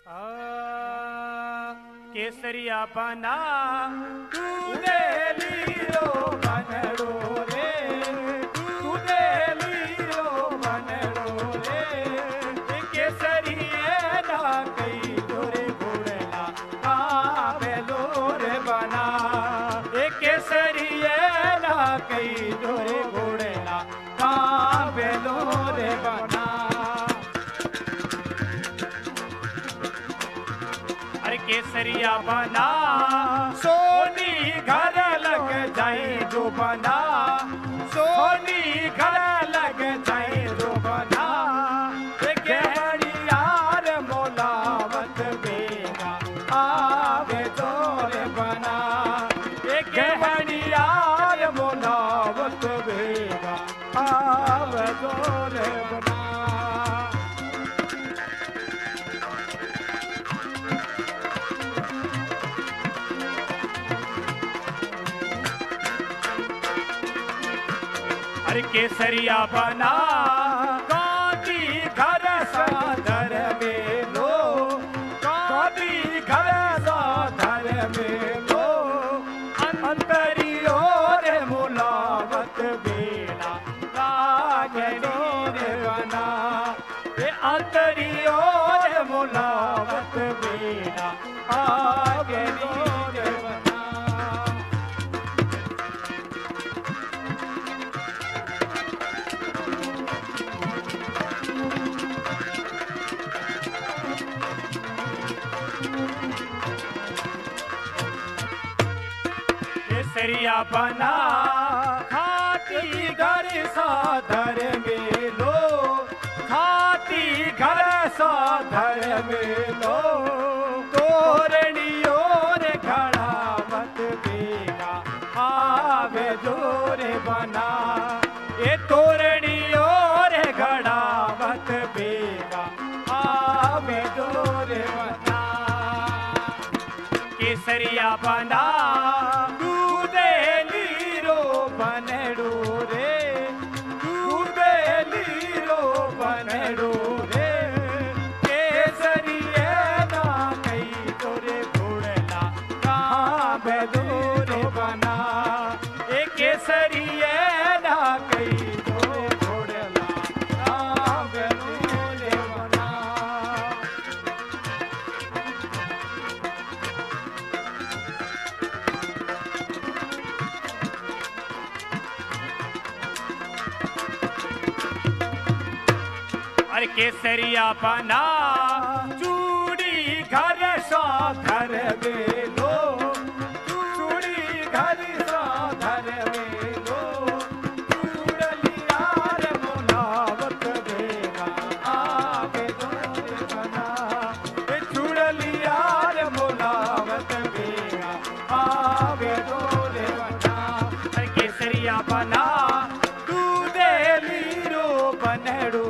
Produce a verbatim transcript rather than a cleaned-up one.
आ, केसरिया बना तूने लीरो बनड़ो रे, तूने लीरो बनड़ो रे, केसरिया ना कई जोरे घोड़ला कावे लोरे बना, केसरिया ना कई जोरे घोड़ला कावे लोरे बना। केसरिया बना सोनी घर लग जाए जो बना, सोनी घर लग जाए जो बना, गहरियार मोलावत बेगा आवे जोरे बना, गहरियार मोलावत बेगा आवे जोरे बना। अरे केसरिया बना कांती घर साधर में लो, कांती घर साधर में लो, अंतरियो रे मुलावत बेला राजनीर बना, ये अंतरियो रे मुलावत बेला राजनीर बना। केसरिया बना खाती घर साधर में लो, खाती घर साधर में लो, तोरणियों रे घड़ा मत बेगा आवे जोरे बना, ये तोरणियों रे घड़ा मत बेगा आवे जोरे बना। केसरिया बना बनड़ो रे, तूने लीरो बनड़ो रे, केसरिया ना कई तोरे घोड़ला कावे लोरे बना, ए केसरिया ना कई तोरे घोड़ला कावे लोरे बना। अरे केसरिया बना चूड़ी घर साधर में लो, चूड़ी घर साधर में लो, चूड़लियार मुलावत बेगा आगे जोरे बना, चूड़लियार मुलावत बेगा आगे जोरे बना। अरे केसरिया बना तू दे लीरो बनड़ो